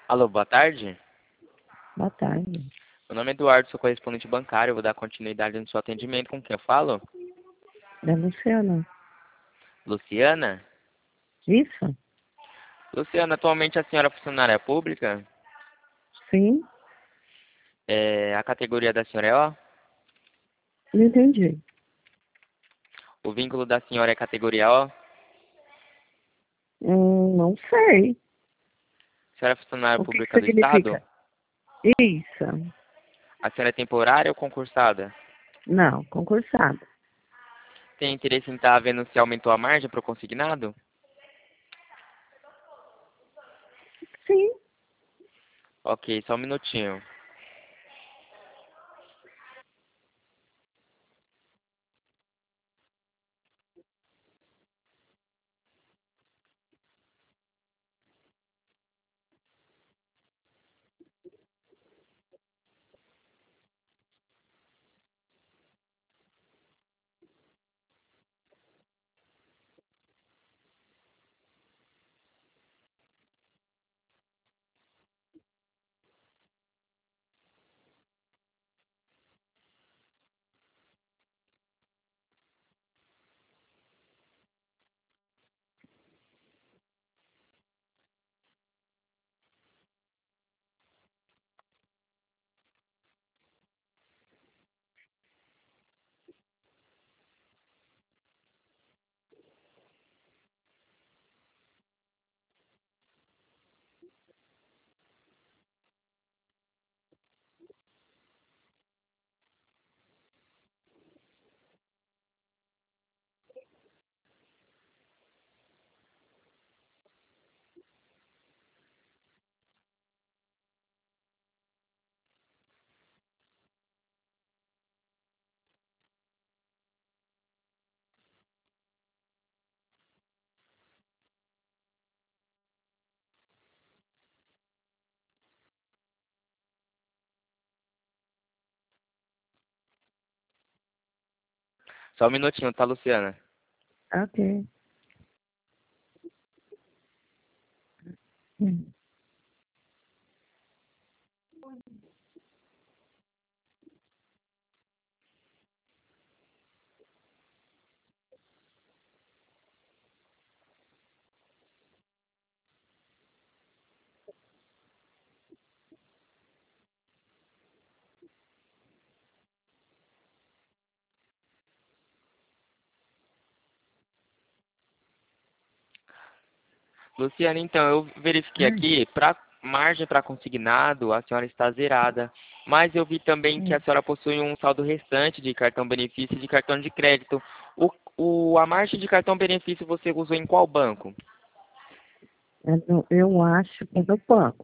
Alô, boa tarde. Boa tarde. Meu nome é Eduardo, sou correspondente bancário. Eu vou dar continuidade no seu atendimento. Com quem eu falo? É Luciana. Luciana? Isso? Luciana, atualmente a senhora é funcionária pública? Sim? A categoria da senhora é O? Não entendi. O vínculo da senhora é categoria O? A Não sei. senhora é funcionária O que pública do Estado? significa? Isso. A senhora é temporária ou concursada? Não, concursado. Tem interesse em estar vendo se aumentou a margem para o consignado? Sim. Ok, só um minutinho. Só um minutinho, tá, Luciana? Ok. Hum. Luciana, então, eu verifiquei aqui, para margem para consignado, a senhora está zerada. Mas eu vi também que a senhora possui um saldo restante de cartão benefício e de cartão de crédito. A margem de cartão benefício você usou em qual banco? Eu acho que é do banco.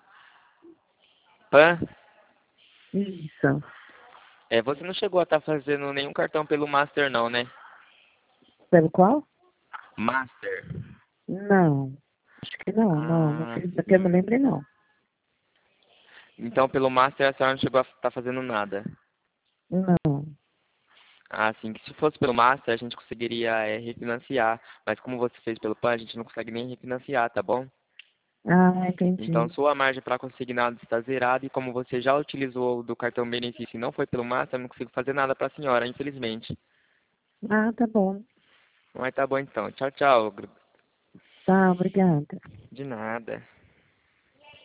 Pan? Isso. Você não chegou a estar fazendo nenhum cartão pelo Master, não, né? Pelo qual? Master. Não. Acho que não. Não Ah, fiz que eu me sim. lembre, não. Então, pelo Master, a senhora não chegou a estar fazendo nada. Não. Ah, sim, que se fosse pelo Master, a gente conseguiria refinanciar. Mas como você fez pelo PAN, a gente não consegue nem refinanciar, tá bom? Ah, Então, entendi. sua margem para consignado está zerada e como você já utilizou do cartão benefício e não foi pelo Master, eu não consigo fazer nada para a senhora, infelizmente. Ah, tá bom. Mas tá bom então. Tchau, tchau. Tá, obrigada. De nada.